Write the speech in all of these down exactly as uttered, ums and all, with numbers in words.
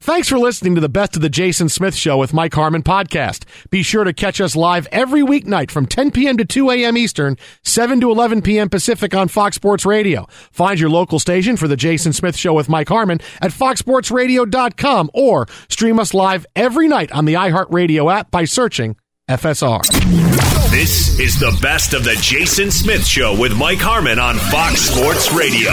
Thanks for listening to the Best of the Jason Smith Show with Mike Harmon podcast. Be sure to catch us live every weeknight from ten p.m. to two a.m. Eastern, seven to eleven p.m. Pacific on Fox Sports Radio. Find your local station for the Jason Smith Show with Mike Harmon at fox sports radio dot com or stream us live every night on the iHeartRadio app by searching F S R. This is the Best of the Jason Smith Show with Mike Harmon on Fox Sports Radio.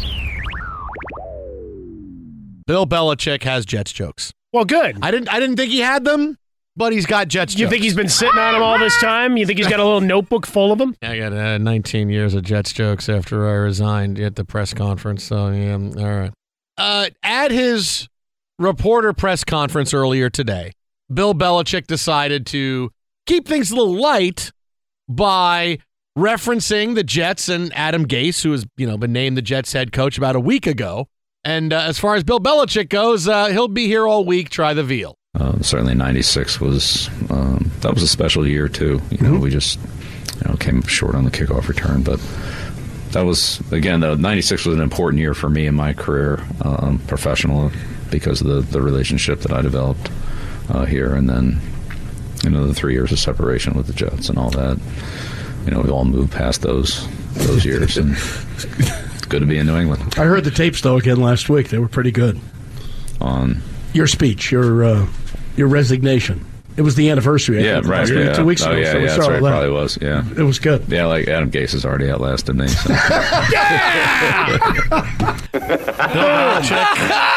Bill Belichick has Jets jokes. Well, good. I didn't I didn't think he had them, but he's got Jets you jokes. You think he's been sitting on them all this time? You think he's got a little notebook full of them? I got uh, nineteen years of Jets jokes after I resigned at the press conference, so yeah, all right. Uh, at his reporter press conference earlier today, Bill Belichick decided to keep things a little light by referencing the Jets and Adam Gase, who has you know been named the Jets head coach about a week ago. And uh, as far as Bill Belichick goes, uh, he'll be here all week. Try the veal. Uh, certainly, ninety-six was um, that was a special year too. You know, mm-hmm. we just you know came short on the kickoff return, but that was again the ninety-six was an important year for me in my career, um, professional, because of the the relationship that I developed uh, here, and then you know the three years of separation with the Jets and all that. You know, we all moved past those those years and. Good to be in New England. I heard the tapes though again last week. They were pretty good. On your speech, your uh, your resignation. It was the anniversary. I yeah, think, right. Two, yeah. two weeks ago. Oh, yeah, so yeah, that's right. It probably was. Yeah, it was good. Yeah, like Adam Gase has already outlasted me. So. Yeah! Bill Belichick.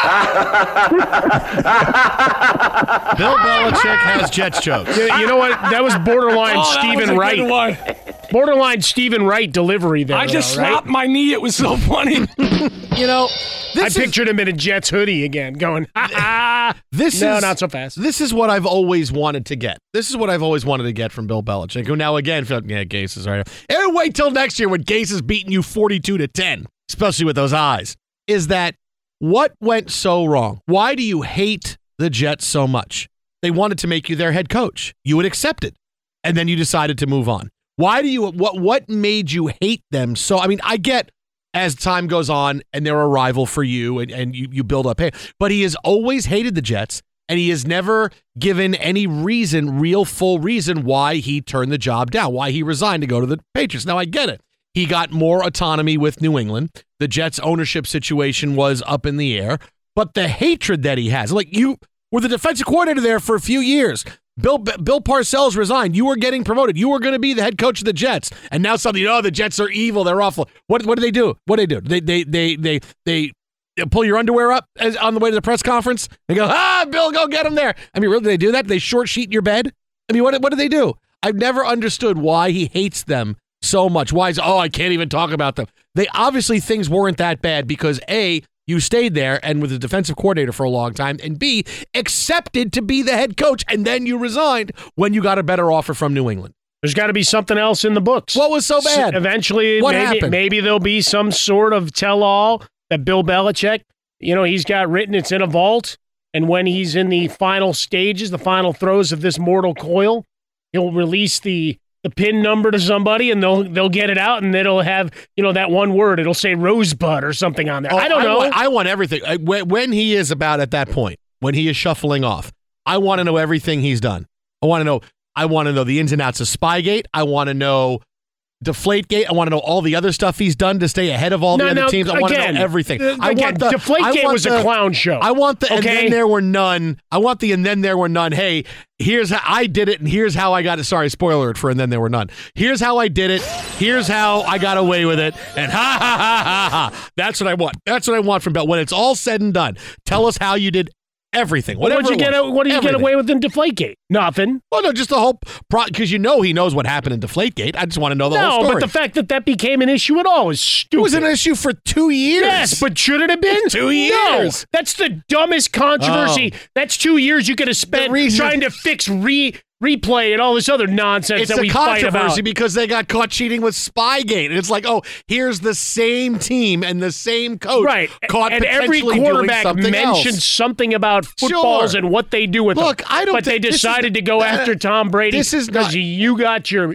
Bill Belichick has Jets jokes. You, you know what? That was borderline oh, Stephen Wright. Borderline Stephen Wright delivery there. I just though, right? slapped my knee. It was so funny. You know, this I is, pictured him in a Jets hoodie again, going, ha ha. This no, is, not so fast. This is what I've always wanted to get. This is what I've always wanted to get from Bill Belichick, who now again felt, yeah, Gase is right. And wait till next year when Gase is beating you forty-two to ten, especially with those eyes. Is that what went so wrong? Why do you hate the Jets so much? They wanted to make you their head coach. You would accept it, and then you decided to move on. Why do you? What what made you hate them so? I mean, I get as time goes on and they're a rival for you, and, and you, you build up. Hey, but he has always hated the Jets, and he has never given any reason, real full reason why he turned the job down, why he resigned to go to the Patriots. Now I get it. He got more autonomy with New England. The Jets' ownership situation was up in the air, but the hatred that he has, like you were the defensive coordinator there for a few years. Bill Bill Parcells resigned. You were getting promoted. You were going to be the head coach of the Jets, and now suddenly, oh, the Jets are evil. They're awful. What what do they do? What do they do? They they they they they pull your underwear up as, on the way to the press conference. They go, ah, Bill, go get him there. I mean, really, do they do that? Do they short sheet your bed? I mean, what what do they do? I've never understood why he hates them so much. Why is oh, I can't even talk about them. They obviously things weren't that bad because A, you stayed there and with the defensive coordinator for a long time, and B, accepted to be the head coach, and then you resigned when you got a better offer from New England. There's got to be something else in the books. What was so bad? So eventually, what maybe, happened? maybe there'll be some sort of tell-all that Bill Belichick, you know, he's got written, it's in a vault, and when he's in the final stages, the final throes of this mortal coil, he'll release the the pin number to somebody, and they'll they'll get it out, and it'll have, you know, that one word. It'll say Rosebud or something on there. Oh, I don't I know. Want, I want everything. I, when, when he is about at that point, when he is shuffling off, I want to know everything he's done. I want to know. I want to know the ins and outs of Spygate. I want to know Deflategate. I want to know all the other stuff he's done to stay ahead of all no, the other no, teams. I again, want to know everything. Uh, I again, want the Deflategate was the, a clown show. I want the okay? and then there were none. I want the and then there were none. Hey, here's how I did it, and here's how I got it. Sorry, spoiler alert for and then there were none. Here's how I did it. Here's how I got away with it. And ha ha ha ha ha. That's what I want. That's what I want from Bill. When it's all said and done, tell us how you did everything. What did you get? Was, what did you everything. get away with in Deflategate? Nothing. Well, no, just the whole pro because you know he knows what happened in Deflategate. I just want to know the no, whole story. No, but the fact that that became an issue at all is stupid. It was an issue for two years. Yes, but should it have been two years? No, that's the dumbest controversy. Oh. That's two years you could have spent reason- trying to fix re. replay and all this other nonsense it's that we fight about. It's a controversy because they got caught cheating with Spygate. And it's like, oh, here's the same team and the same coach right. caught and every quarterback doing mentioned else. something about footballs sure. and what they do with Look, them. I don't but they decided is, to go uh, after Tom Brady this is because not, you got your, your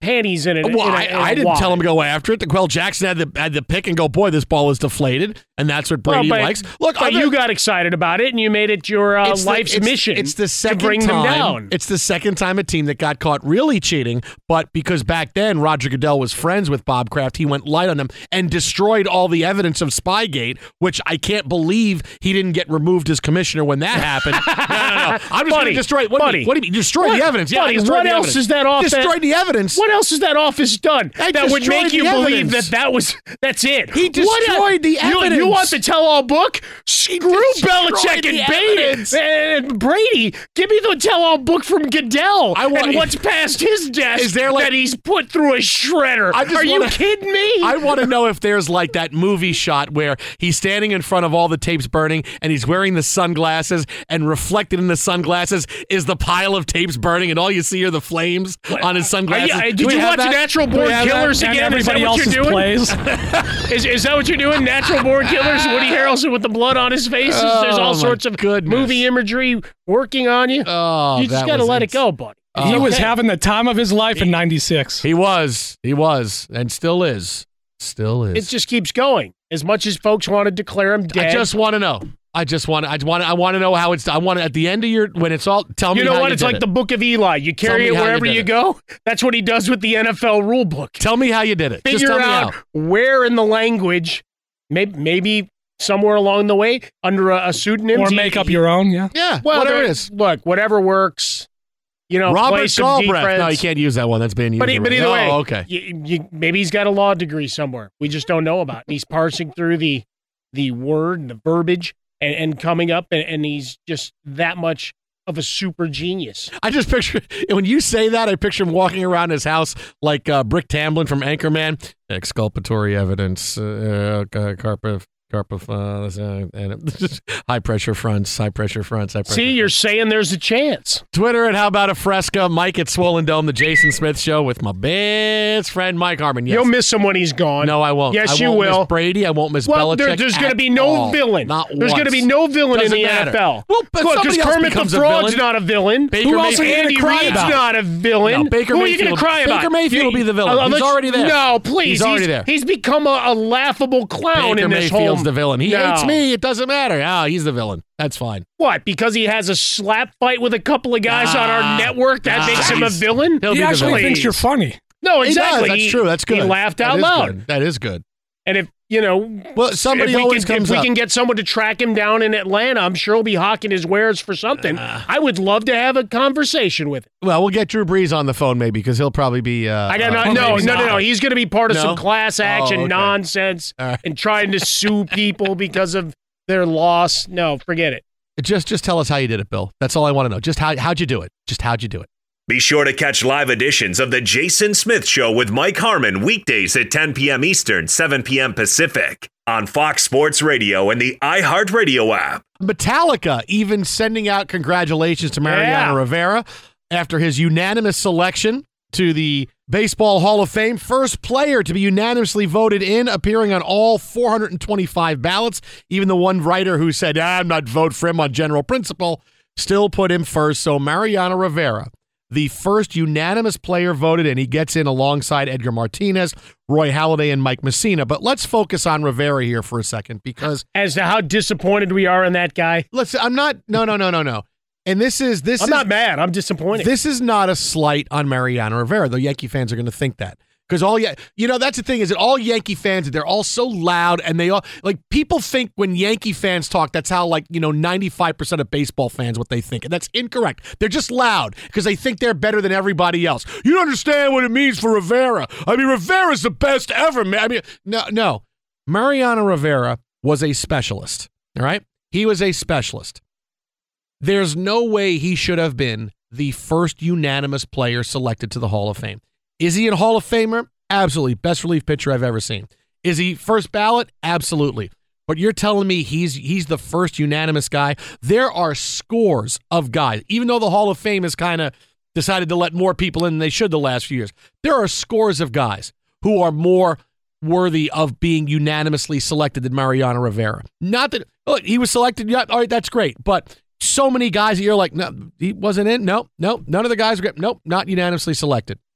panties in it. Well, in a, I, in a I didn't wad. tell him to go after it. Quell Jackson had the had the pick and go, boy, this ball is deflated, and that's what Brady well, but, likes. Look, but other, you got excited about it, and you made it your uh, it's the- life's it's- mission. It's the second to bring time. them down. It's the second time a team that got caught really cheating, but because back then Roger Goodell was friends with Bob Kraft, he went light on them and destroyed all the evidence of Spygate, which I can't believe he didn't get removed as commissioner when that happened. no, no, no. I'm just going Buddy, to destroy. What do you buddy. mean? What do you mean? Destroy What- the evidence? Yeah, I buddy, destroyed what the else evidence. is that off that- Destroyed the evidence. What else has that office done I that would destroyed make you the believe evidence. that that was that's it? He What destroyed el- the you- evidence. You, want the tell-all book? Screw destroyed Belichick the and Bates evidence. and Brady. Give me the tell-all book from Goodell I want- and what's past his desk Is there like- that he's put through a shredder. I just Are you wanna- kidding me? I want to know if there's like that movie shot where he's standing in front of all the tapes burning and he's wearing the sunglasses, and reflected in the sunglasses is the pile of tapes burning, and all you see are the flames on his sunglasses. Are you- Do did we you have watch that? Natural Do we Born have that? Killers And again? Is that everybody what else's you're doing? plays. Is, is that what you're doing? Natural Born Killers? Woody Harrelson with the blood on his face? There's Oh, all my sorts of goodness. movie imagery working on you. Oh, you just that got to was let it ins- go, buddy. He was Okay. having the time of his life in ninety-six. He was. He was. And still is. Still is. It just keeps going. As much as folks want to declare him dead. I just want to know. I just want. I want. I want to know how it's. I want to at the end of your when it's all. Tell me. you know how what? you It's did like it. the Book of Eli. You Tell carry me it how you wherever did you, it. go. That's what he does with the N F L rule book. Tell me how you did it. Just Figure tell me out how. where in the language, maybe, maybe somewhere along the way, under a, a pseudonym. Or he- make up he- your own, yeah. Yeah. Well, whatever there- it is. Look, whatever works. You know, play Robert some Galbraith. defense. No, you can't use that one. That's being used. But, e- but already. either oh, way, okay. you, you, maybe he's got a law degree somewhere. We just don't know about. And he's parsing through the the word, the verbiage, and, and coming up, and, and he's just that much of a super genius. I just picture when you say that, I picture him walking around his house like uh, Brick Tamblyn from Anchorman. Exculpatory evidence, uh, uh, carpet, carpet, uh, uh, and high pressure fronts, high pressure fronts. High pressure See, you're fronts. saying there's a chance. Twitter at How About a Fresca, Mike at Swollen Dome, the Jason Smith Show with my best friend Mike Harmon. Yes. You'll miss him when he's gone. No, I won't. Yes, I you won't will. Miss Brady. I won't miss Well, Belichick. there, there's going to at be no all. villain. Not there's going to be once. no villain Doesn't in the matter. N F L. Well, but Look, somebody because else Kermit the becomes a Frog's villain. not a villain. Baker Who else are you Mayfield- gonna Andy cry Reid's about? not a villain. No, Baker Who are you going Mayfield- to cry about? Baker Mayfield will be the villain. Uh, He's let's- already there. No, please. He's already there. He's become a, a laughable clown Baker in this Mayfield's whole. the villain. He No. hates me. It doesn't matter. Ah, he's the villain. That's fine. What? Because he has a slap fight with a couple of guys on Ah, our network? That ah, makes him a he's- villain? He'll He be the actually villain. thinks you're funny. No, He exactly. does. That's He- true. That's good. He laughed That out is loud. good. That is good. And if, you know, Well, somebody if we always can, comes if we up. can get someone to track him down in Atlanta, I'm sure he'll be hawking his wares for something. Uh. I would love to have a conversation with him. Well, we'll get Drew Brees on the phone maybe because he'll probably be. Uh, I got uh, no, no, maybe no, no, not. no. He's going to be part of No? some class action okay. nonsense All right. and trying to sue people because of their loss. No, forget it. Just, just tell us how you did it, Bill. That's all I want to know. Just how, how'd you do it? Just how'd you do it? Be sure to catch live editions of The Jason Smith Show with Mike Harmon weekdays at ten p.m. Eastern, seven p.m. Pacific on Fox Sports Radio and the iHeartRadio app. Metallica even sending out congratulations to Mariano Yeah. Rivera after his unanimous selection to the Baseball Hall of Fame. First player to be unanimously voted in, appearing on all four hundred twenty-five ballots. Even the one writer who said, ah, I'm not vote for him on general principle, still put him first. So Mariano Rivera, the first unanimous player voted in. He gets in alongside Edgar Martinez, Roy Halladay, and Mike Messina. But let's focus on Rivera here for a second because As to how disappointed we are in that guy. listen, I'm not, no, no, no, no, no. And this is, this I'm is, not mad. I'm disappointed. this is not a slight on Mariano Rivera, though Yankee fans are going to think that. Because all, yeah, you know, that's the thing is that all Yankee fans, they're all so loud and they all, like, people think when Yankee fans talk, that's how, like, you know, ninety-five percent of baseball fans, what they think. And that's incorrect. They're just loud because they think they're better than everybody else. You don't understand what it means for Rivera. I mean, Rivera's the best ever, man. I mean, no, no. Mariano Rivera was a specialist, all right? He was a specialist. There's no way he should have been the first unanimous player selected to the Hall of Fame. Is he a Hall of Famer? Absolutely. Best relief pitcher I've ever seen. Is he first ballot? Absolutely. But you're telling me he's he's the first unanimous guy? There are scores of guys, even though the Hall of Fame has kind of decided to let more people in than they should the last few years. There are scores of guys who are more worthy of being unanimously selected than Mariano Rivera. Not that, look, he was selected. Yeah, all right, that's great. But so many guys that you're like, no, he wasn't in. No, no, none of the guys were, nope, not unanimously selected.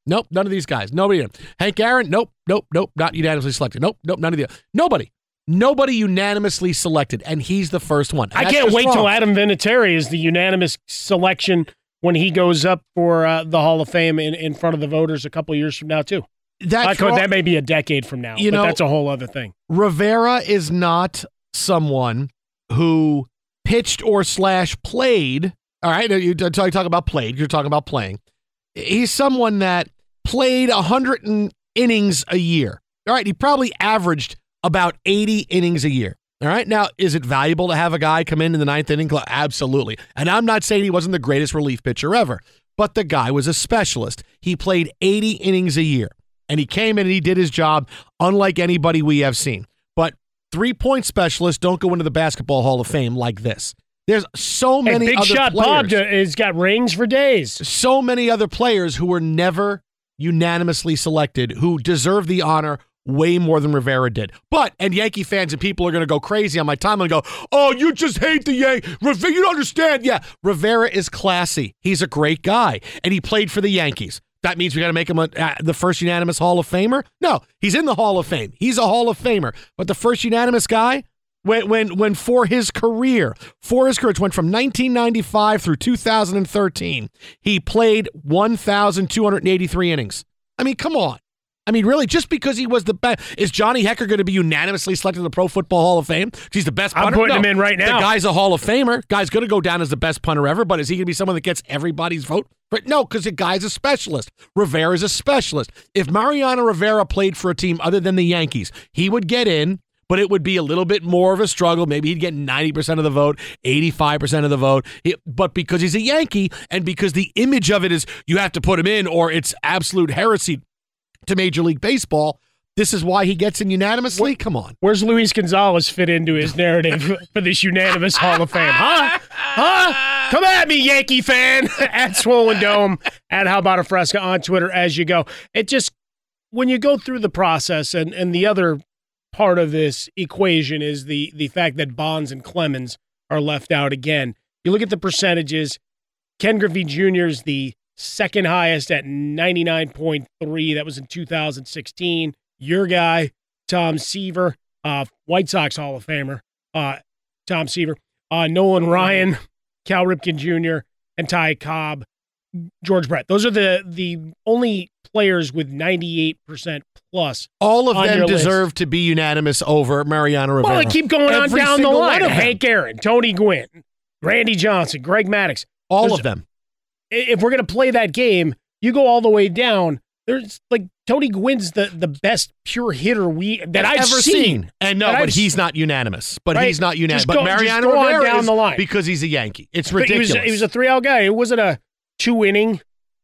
Nope, none of these guys. Nobody did. Hank Aaron, nope, nope, nope, not unanimously selected. Nope, nope, none of the nobody. Nobody unanimously selected, and he's the first one. And I can't wait till Adam Vinatieri is the unanimous selection when he goes up for uh, the Hall of Fame in, in front of the voters a couple years from now, too. That, could, that may be a decade from now, you but know, that's a whole other thing. Rivera is not someone who pitched or slash played. All right, you talk, talk about played. You're talking about playing. He's someone that played one hundred innings a year. All right, he probably averaged about eighty innings a year. All right, now, is it valuable to have a guy come in in the ninth inning? Absolutely. And I'm not saying he wasn't the greatest relief pitcher ever, but the guy was a specialist. He played eighty innings a year, and he came in and he did his job unlike anybody we have seen. But three-point specialists don't go into the Basketball Hall of Fame like this. There's so many hey, big other shot players. Bob has got rings for days. So many other players who were never unanimously selected who deserve the honor way more than Rivera did. But, and Yankee fans and people are going to go crazy on my timeline and go, oh, you just hate the Yankees. Rivera, you don't understand. Yeah, Rivera is classy. He's a great guy, and he played for the Yankees. That means we got to make him a, uh, the first unanimous Hall of Famer? No, he's in the Hall of Fame. He's a Hall of Famer. But the first unanimous guy, when when when for his career, for his career, it went from nineteen ninety-five through two thousand thirteen, he played one thousand two hundred eighty-three innings. I mean, come on. I mean, really, just because he was the best, is Johnny Hecker going to be unanimously selected to the Pro Football Hall of Fame? Because he's the best punter? I'm putting no. him in right now. The guy's a Hall of Famer. Guy's going to go down as the best punter ever, but is he going to be someone that gets everybody's vote? But no, because the guy's a specialist. Rivera's a specialist. If Mariano Rivera played for a team other than the Yankees, he would get in, but it would be a little bit more of a struggle. Maybe he'd get ninety percent of the vote, eighty-five percent of the vote. He, but because he's a Yankee and because the image of it is you have to put him in or it's absolute heresy to Major League Baseball, this is why he gets in unanimously? Where, Come on. Where's Luis Gonzalez fit into his narrative for this unanimous Hall of Fame? Huh? Huh? Come at me, Yankee fan. At Swollen Dome, at How About a Fresca on Twitter as you go. It just, when you go through the process, and, and the other part of this equation is the, the fact that Bonds and Clemens are left out again. You look at the percentages, Ken Griffey Junior is the second highest at ninety-nine point three. That was in two thousand sixteen. Your guy, Tom Seaver, uh, White Sox Hall of Famer, uh, Tom Seaver, uh, Nolan Ryan, Cal Ripken Junior, and Ty Cobb, George Brett. Those are the the only players with ninety-eight percent plus. All of on them your deserve list. to be unanimous over Mariano Rivera. Well, I keep going Every on down the single line. one of them. Hank Aaron, Tony Gwynn, Randy Johnson, Greg Maddux. All There's, of them. If we're going to play that game, you go all the way down. There's like Tony Gwynn's the, the best pure hitter we that I've ever seen. seen. And no, That but I've he's seen. not unanimous. But Right. he's not unanimous. Just But go- Mariano just go on Rivera down is the line. because he's a Yankee. It's But he was, ridiculous. he was a three-out guy. It wasn't a two-inning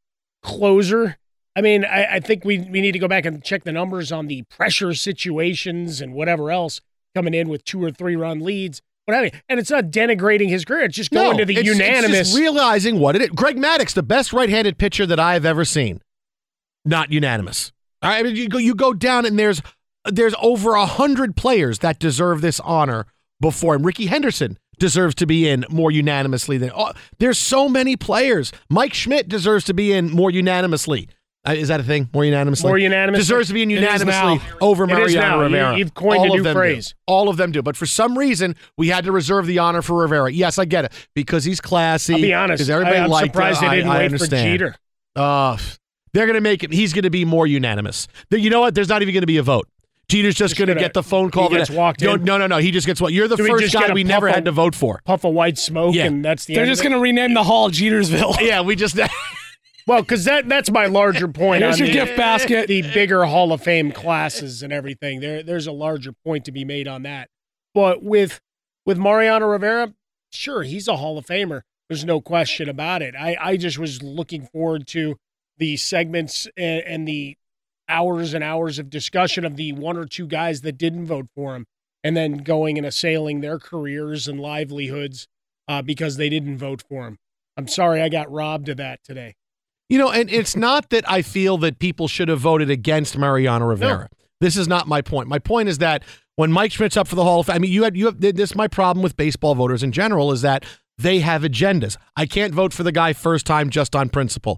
closer. I mean, I, I think we, we need to go back and check the numbers on the pressure situations and whatever else coming in with two or three-run leads. What have you. And it's not denigrating his career. It's just going no, to the it's, unanimous. It's just realizing what it is. Greg Maddux, the best right-handed pitcher that I have ever seen, not unanimous. All right, I mean, you go you go down and there's there's over a hundred players that deserve this honor before him. Ricky Henderson deserves to be in more unanimously than. Oh, there's so many players. Mike Schmidt deserves to be in more unanimously. Uh, is that a thing? More unanimously? More unanimously? Deserves to be in It is unanimously now. over It is Mariano now. Rivera. You- you've coined All a of new them phrase. Do. All of them do. But for some reason, we had to reserve the honor for Rivera. Yes, I get it. Because he's classy. I'll be honest. Because everybody I, I'm liked surprised it. they didn't I, I wait understand. for Jeter. Uh, they're going to make it. He's going to be more unanimous. You know what? There's not even going to be a vote. Jeter's just, Just going to gonna- get the phone call. he gets that, walked no, in. No, no, no. He just gets what? You're the Do we first just guy get a we never puff had of- to vote for. Puff of white smoke, Yeah. and that's the They're end just of it. going to rename the hall Jetersville. Yeah, we just. Well, because that, that's my larger point. Here's on your the, gift basket. The bigger Hall of Fame classes and everything. There, there's a larger point to be made on that. But with with Mariano Rivera, sure, he's a Hall of Famer. There's no question about it. I, I just was looking forward to the segments and, and the hours and hours of discussion of the one or two guys that didn't vote for him, and then going and assailing their careers and livelihoods uh, because they didn't vote for him. I'm sorry I got robbed of that today. You know, and it's not that I feel that people should have voted against Mariano Rivera. No. This is not my point. My point is that when Mike Schmidt's up for the Hall of Fame, I mean, you have, you have, this is my problem with baseball voters in general is that they have agendas. I can't vote for the guy first time just on principle.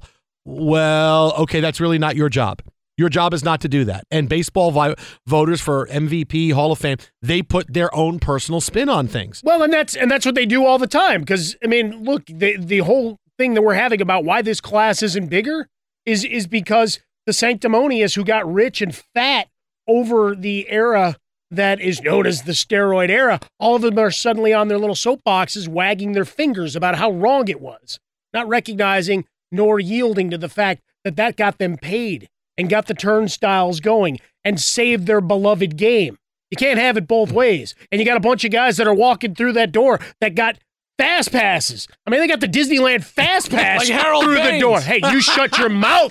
Well, okay, that's really not your job. Your job is not to do that. And baseball vi- voters for M V P, Hall of Fame, they put their own personal spin on things. Well, and that's and that's what they do all the time. Because I mean, look, the the whole thing that we're having about why this class isn't bigger is is because the sanctimonious who got rich and fat over the era that is known as the steroid era, all of them are suddenly on their little soapboxes wagging their fingers about how wrong it was, not recognizing nor yielding to the fact that that got them paid and got the turnstiles going and saved their beloved game. You can't have it both ways. And you got a bunch of guys that are walking through that door that got fast passes. I mean, they got the Disneyland fast pass Like Harold through Baines. the door. Hey, you shut your mouth.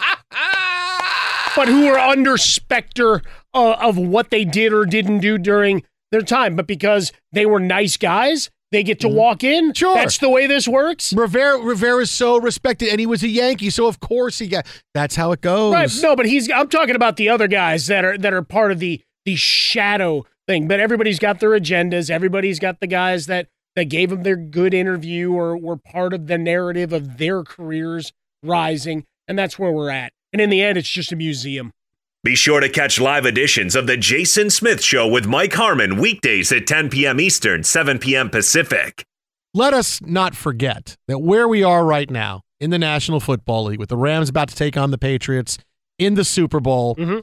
But who are under specter uh, of what they did or didn't do during their time. But because they were nice guys, they get to walk in. Sure. That's the way this works. Rivera Rivera's so respected, and he was a Yankee, so of course he got. That's how it goes. Right. No, but he's I'm talking about the other guys that are that are part of the the shadow thing. But everybody's got their agendas. Everybody's got the guys that that gave them their good interview or were part of the narrative of their careers rising. And that's where we're at. And in the end, it's just a museum. Be sure to catch live editions of The Jason Smith Show with Mike Harmon weekdays at ten p.m. Eastern, seven p.m. Pacific. Let us not forget that where we are right now in the National Football League, with the Rams about to take on the Patriots in the Super Bowl, Mm-hmm.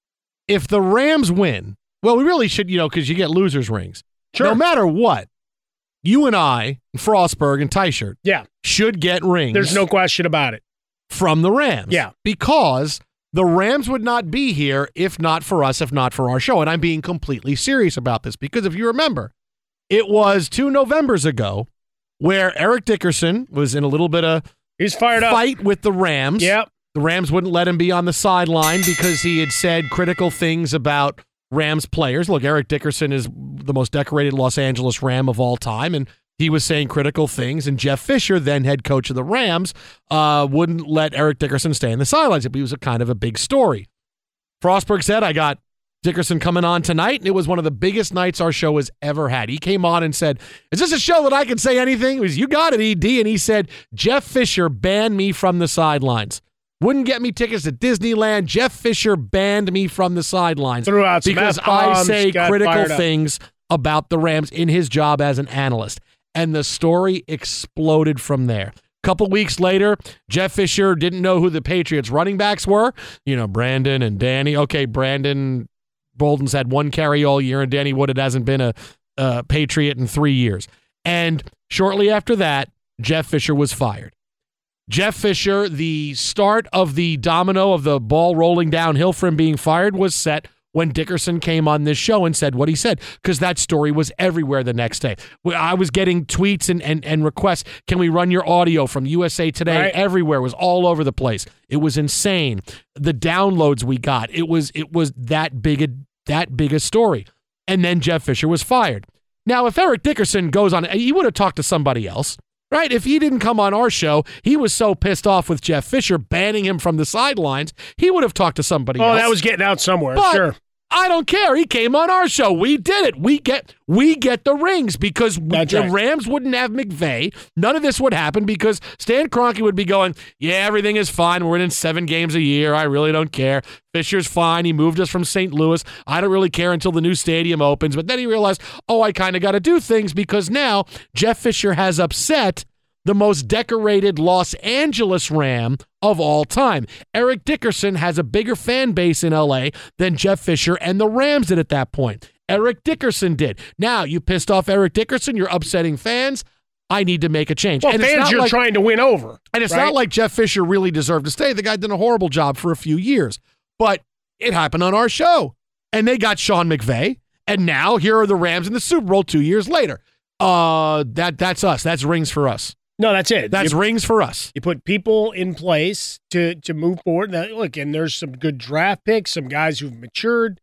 if the Rams win, well, we really should, you know, because you get losers' rings. Sure. No matter what, you and I, and Frostberg and Teichert, Yeah. should get rings. There's no question about it. from the Rams. Yeah. Because the Rams would not be here if not for us, if not for our show. And I'm being completely serious about this because if you remember, it was two Novembers ago where Eric Dickerson was in a little bit of He's fired up. fight with the Rams. Yep. The Rams wouldn't let him be on the sideline because he had said critical things about Rams players. Look, Eric Dickerson is the most decorated Los Angeles Ram of all time, and he was saying critical things, and Jeff Fisher, then head coach of the Rams, uh, wouldn't let Eric Dickerson stay in the sidelines. It was a kind of a big story. Frostberg said, I got Dickerson coming on tonight, and it was one of the biggest nights our show has ever had. He came on and said, is this a show that I can say anything? It was, you got it, E D. And he said, Jeff Fisher banned me from the sidelines. Wouldn't get me tickets to Disneyland. Jeff Fisher banned me from the sidelines Threw out some because I F-bombs, say got critical fired up. things about the Rams in his job as an analyst. And the story exploded from there. A couple weeks later, Jeff Fisher didn't know who the Patriots running backs were. You know, Brandon and Danny. Okay, Brandon Bolden's had one carry all year, and Danny Woodard hasn't been a, a Patriot in three years. And shortly after that, Jeff Fisher was fired. Jeff Fisher, the start of the domino of the ball rolling downhill for him being fired was set when Dickerson came on this show and said what he said, because that story was everywhere the next day. I was getting tweets and, and, and requests, can we run your audio from U S A Today? Right. Everywhere. It was all over the place. It was insane. The downloads we got, it was it was that big a, that big a story. And then Jeff Fisher was fired. Now, if Eric Dickerson goes on, he would have talked to somebody else. Right? If he didn't come on our show, he was so pissed off with Jeff Fisher banning him from the sidelines, he would have talked to somebody Oh, else. that was getting out somewhere. But Sure. I don't care. He came on our show. We did it. We get we get the rings because That's the right. Rams wouldn't have McVay. None of this would happen because Stan Kroenke would be going, yeah, everything is fine. We're in seven games a year. I really don't care. Fisher's fine. He moved us from Saint Louis. I don't really care until the new stadium opens. But then he realized, oh, I kind of got to do things because now Jeff Fisher has upset the most decorated Los Angeles Ram of all time. Eric Dickerson has a bigger fan base in L A than Jeff Fisher and the Rams did at that point. Eric Dickerson did. Now, you pissed off Eric Dickerson, you're upsetting fans. I need to make a change. Well, and it's fans not you're like, trying to win over. and it's right? not like Jeff Fisher really deserved to stay. The guy did a horrible job for a few years. But it happened on our show. And they got Sean McVay. And now here are the Rams in the Super Bowl two years later. Uh, that that's us. That's rings for us. No, that's it. That's you, rings for us. you put people in place to to move forward. Now, look, and there's some good draft picks, some guys who've matured.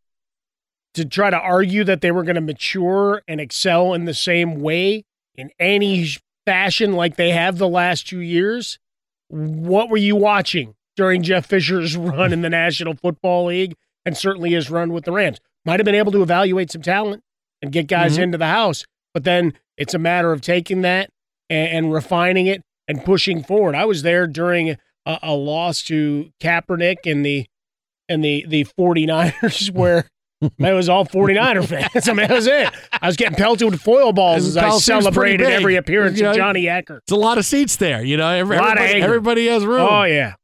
To try to argue that they were going to mature and excel in the same way in any fashion like they have the last two years, what were you watching during Jeff Fisher's run in the National Football League and certainly his run with the Rams? Might have been able to evaluate some talent and get guys Mhm. into the house, but then it's a matter of taking that and, and refining it and pushing forward. I was there during a, a loss to Kaepernick and the and the the 49ers where it was all 49er fans. I mean, that was it. I was getting pelted with foil balls as I celebrated every appearance you know, of Johnny Acker. It's a lot of seats there, you know. Every, a lot everybody, of everybody has room. Oh, yeah.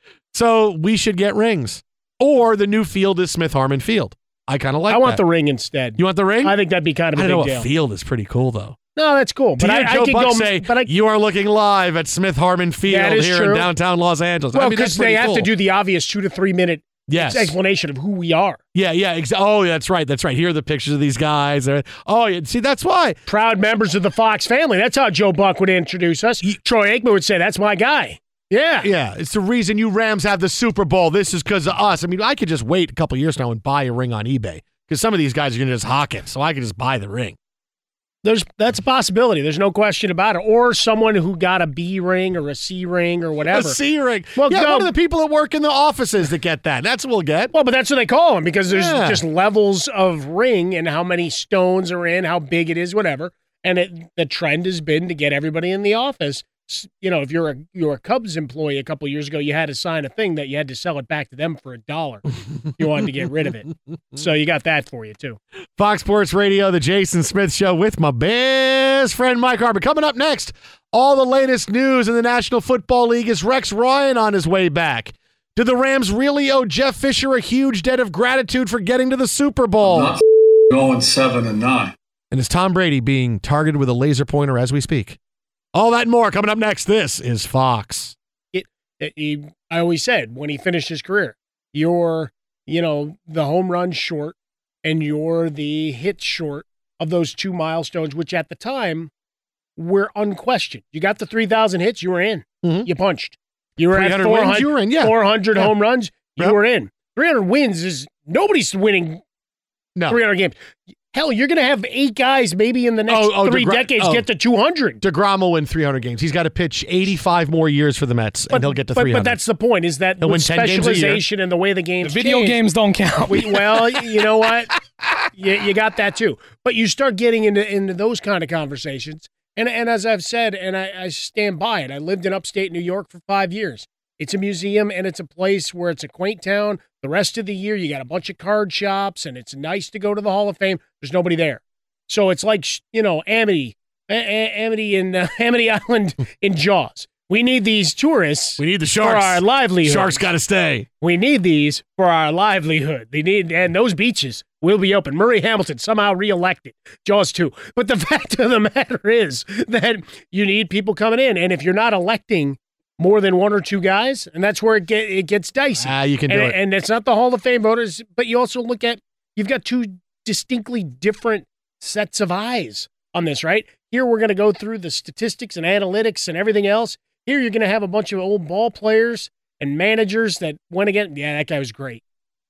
So we should get rings. Or the new field is Smith Harmon Field. I kind of like I want that. the ring instead. You want the ring? I think that'd be kind of a I big don't know deal. what field is pretty cool, though. No, that's cool. But to I, hear I Joe could Buck go. say, but I, you are looking live at Smith Harmon Field here true. in downtown Los Angeles. Well, I mean, because they have cool. to do the obvious two to three minute yes. explanation of who we are. Yeah, yeah. Ex- oh, that's right. That's right. Here are the pictures of these guys. They're, oh, yeah. See, that's why. Proud members of the Fox family. That's how Joe Buck would introduce us. He, Troy Aikman would say, that's my guy. Yeah. Yeah. It's the reason you Rams have the Super Bowl. This is because of us. I mean, I could just wait a couple years now and buy a ring on eBay because some of these guys are going to just hawk it. So I could just buy the ring. There's That's a possibility. There's no question about it. Or someone who got a B ring or a C ring or whatever. A C ring. Well, yeah, no. one of the people that work in the offices that get that. That's what we'll get. Well, but that's what they call them because there's yeah. just levels of ring and how many stones are in, how big it is, whatever. And it, the trend has been to get everybody in the office. You know, if you're a you're a Cubs employee a couple of years ago, you had to sign a thing that you had to sell it back to them for a dollar. You wanted to get rid of it. So you got that for you, too. Fox Sports Radio, the Jason Smith Show with my best friend Mike Harmon. Coming up next, all the latest news in the National Football League. Is Rex Ryan on his way back? Do the Rams really owe Jeff Fisher a huge debt of gratitude for getting to the Super Bowl? I'm not going seven and nine. And is Tom Brady being targeted with a laser pointer as we speak? All that and more coming up next. This is Fox. It, it, he, I always said when he finished his career, you're, you know, the home run short and you're the hit short of those two milestones, which at the time were unquestioned. You got the three thousand hits, you were in. Mm-hmm. You punched. You were at four hundred, wins, you were in, yeah. four hundred yeah. home runs, you yep. were in. three hundred wins is nobody's winning no. three hundred games. Hell, you're going to have eight guys maybe in the next oh, oh, three DeGra- decades oh. get to two hundred. DeGrom will win three hundred games. He's got to pitch eighty-five more years for the Mets, but, and he'll get to but, three hundred. But that's the point, is that he'll with specialization and the way the game's The video changed, games don't count. we, well, you know what? you, you got that too. But you start getting into, into those kind of conversations. And, and as I've said, and I, I stand by it, I lived in upstate New York for five years. It's a museum, and it's a place where it's a quaint town. The rest of the year, you got a bunch of card shops, and it's nice to go to the Hall of Fame. There's nobody there. So it's like, you know, Amity, a- a- Amity in uh, Amity Island in Jaws. We need these tourists. We need the sharks. For our livelihood. Sharks got to stay. We need these for our livelihood. They need, and those beaches will be open. Murray Hamilton somehow reelected. Jaws two. But the fact of the matter is that you need people coming in, and if you're not electing more than one or two guys, and that's where it get it gets dicey. Ah, you can do and, it. And it's not the Hall of Fame voters, but you also look at, you've got two distinctly different sets of eyes on this, right? Here we're going to go through the statistics and analytics and everything else. Here you're going to have a bunch of old ball players and managers that went again, yeah, that guy was great.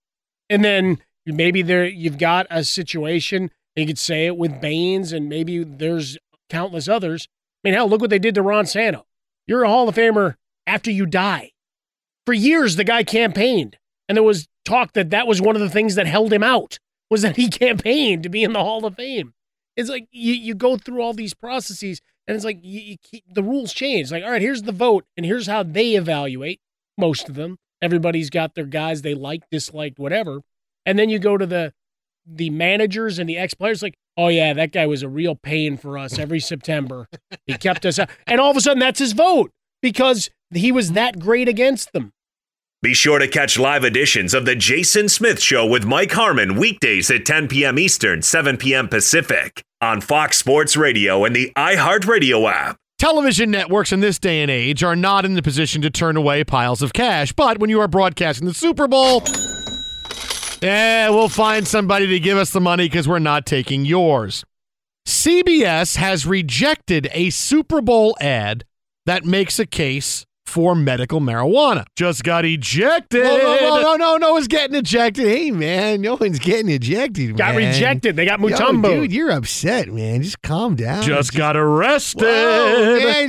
And then maybe there you've got a situation, you could say it with Baines, and maybe there's countless others. I mean, hell, look what they did to Ron Santo. You're a Hall of Famer after you die. For years, the guy campaigned, and there was talk that that was one of the things that held him out, was that he campaigned to be in the Hall of Fame. It's like you, you go through all these processes, and it's like you, you keep, the rules change. It's like, all right, here's the vote, and here's how they evaluate, most of them. Everybody's got their guys they like, disliked, whatever. And then you go to the the managers and the ex-players, like, oh, yeah, that guy was a real pain for us every September. He kept us out. And all of a sudden, that's his vote because he was that great against them. Be sure to catch live editions of The Jason Smith Show with Mike Harmon weekdays at ten p.m. Eastern, seven p.m. Pacific on Fox Sports Radio and the iHeartRadio app. Television networks in this day and age are not in the position to turn away piles of cash, but when you are broadcasting the Super Bowl, yeah, we'll find somebody to give us the money because we're not taking yours. C B S has rejected a Super Bowl ad that makes a case for medical marijuana. Just got ejected. Whoa, whoa, whoa, no, no, no one's getting ejected. Hey, man, no one's getting ejected, Got man. rejected. They got Mutombo. Yo, dude, you're upset, man. Just calm down. Just got arrested. Whoa, man, so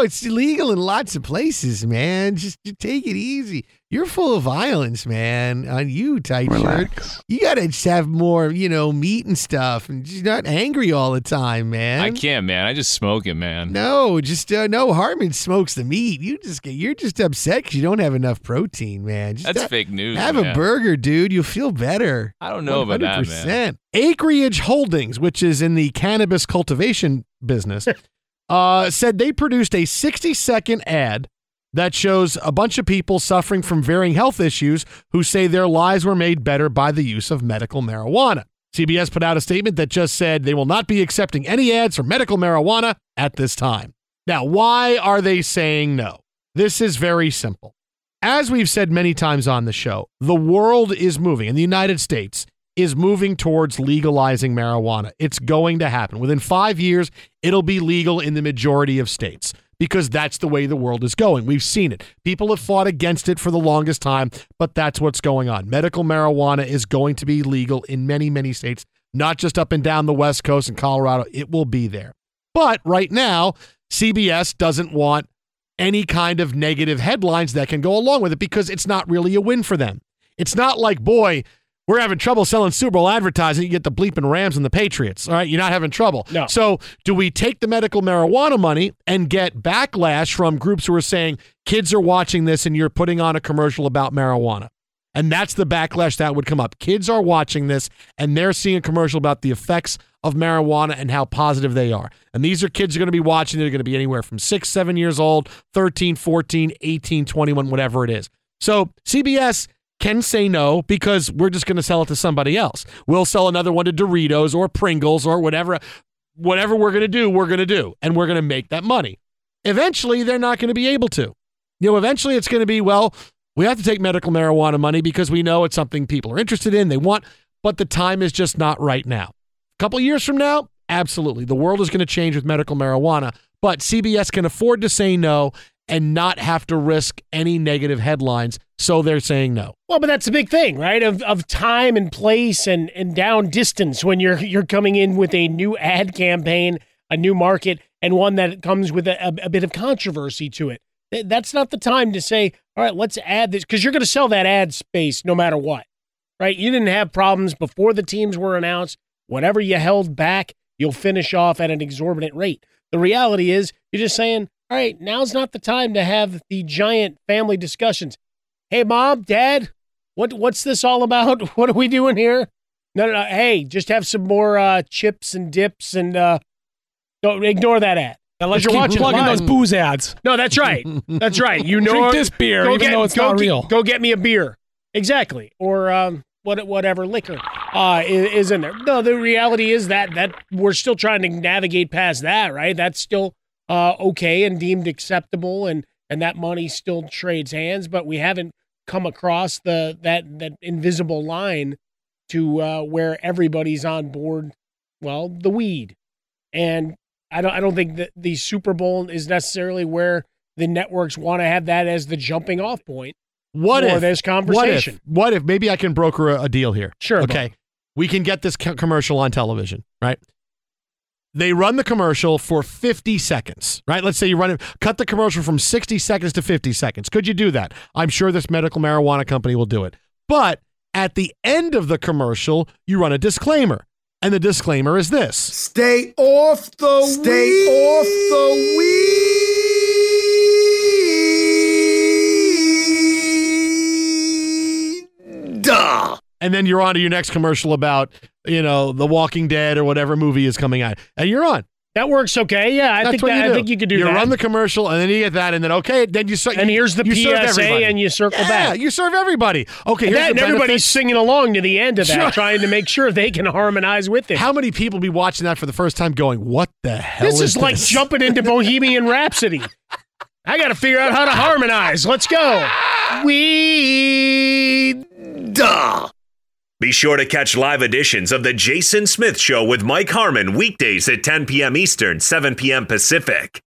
it's illegal in lots of places, man. Just, just take it easy. You're full of violence, man. On you, tight Relax. shirt. You gotta just have more, you know, meat and stuff, and just not angry all the time, man. I can't, man. I just smoke it, man. No, just uh, no. Harmon smokes the meat. You just get, you're just upset because you don't have enough protein, man. Just That's ha- fake news. Have man. a burger, dude. You'll feel better. I don't know about that, man. Acreage Holdings, which is in the cannabis cultivation business, uh, said they produced a sixty-second ad that shows a bunch of people suffering from varying health issues who say their lives were made better by the use of medical marijuana. C B S put out a statement that just said they will not be accepting any ads for medical marijuana at this time. Now, why are they saying no? This is very simple. As we've said many times on the show, the world is moving, and the United States is moving towards legalizing marijuana. It's going to happen. Within five years, it'll be legal in the majority of states because that's the way the world is going. We've seen it. People have fought against it for the longest time, but that's what's going on. Medical marijuana is going to be legal in many, many states, not just up and down the West Coast and Colorado. It will be there. But right now, C B S doesn't want any kind of negative headlines that can go along with it because it's not really a win for them. It's not like, boy, we're having trouble selling Super Bowl advertising. You get the bleeping Rams and the Patriots. All right, you're not having trouble. No. So do we take the medical marijuana money and get backlash from groups who are saying kids are watching this and you're putting on a commercial about marijuana? And that's the backlash that would come up. Kids are watching this and they're seeing a commercial about the effects of marijuana and how positive they are. And these are kids who are going to be watching. They're going to be anywhere from six, seven years old, thirteen, fourteen, eighteen, twenty-one, whatever it is. So C B S can say no because we're just going to sell it to somebody else. We'll sell another one to Doritos or Pringles or whatever. Whatever we're going to do, we're going to do. And we're going to make that money. Eventually, they're not going to be able to. You know, eventually it's going to be, well, we have to take medical marijuana money because we know it's something people are interested in, they want, but the time is just not right now. A couple years from now, absolutely. The world is going to change with medical marijuana, but C B S can afford to say no and not have to risk any negative headlines, so they're saying no. Well, but that's a big thing, right? Of of time and place and, and down distance when you're you're coming in with a new ad campaign, a new market, and one that comes with a, a, a bit of controversy to it. That's not the time to say, all right, let's add this, because you're going to sell that ad space no matter what, right? You didn't have problems before the teams were announced. Whatever you held back, you'll finish off at an exorbitant rate. The reality is you're just saying, all right, now's not the time to have the giant family discussions. Hey, Mom, Dad, what what's this all about? What are we doing here? No, no, no. Hey, just have some more uh, chips and dips and uh, don't ignore that ad. Unless you're you're watching plugging live. those booze ads. No, that's right. That's right. You know, Drink this beer, go even get, though it's go not get- real. Go get me a beer. Exactly. Or um, what, whatever liquor uh, is, is in there. No, the reality is that that we're still trying to navigate past that, right? That's still uh, okay and deemed acceptable, and and that money still trades hands, but we haven't come across the that that invisible line to uh, where everybody's on board. Well, the weed, and I don't I don't think that the Super Bowl is necessarily where the networks want to have that as the jumping off point. What for if this conversation? What if, what if maybe I can broker a, a deal here? Sure. Okay. Bob. We can get this co- commercial on television, right? They run the commercial for fifty seconds, right? Let's say you run it, cut the commercial from sixty seconds to fifty seconds. Could you do that? I'm sure this medical marijuana company will do it. But at the end of the commercial, you run a disclaimer. And the disclaimer is this. Stay off the Stay weed. off the weed. Duh. And then you're on to your next commercial about, you know, The Walking Dead or whatever movie is coming out. And you're on. That works okay. Yeah, I That's think what that, you I do. think you could do you that. You run the commercial, and then you get that, and then, okay, then you serve. And here's the you P serve S A, everybody. and you circle yeah, back. you serve everybody. Okay, and, here's that, and the everybody's benefits. singing along to the end of that, Sure. trying to make sure they can harmonize with it. How many people be watching that for the first time going, what the hell This is is this? like jumping into Bohemian Rhapsody. I got to figure out how to harmonize. Let's go. Weed. Duh. Be sure to catch live editions of The Jason Smith Show with Mike Harmon weekdays at ten p.m. Eastern, seven p.m. Pacific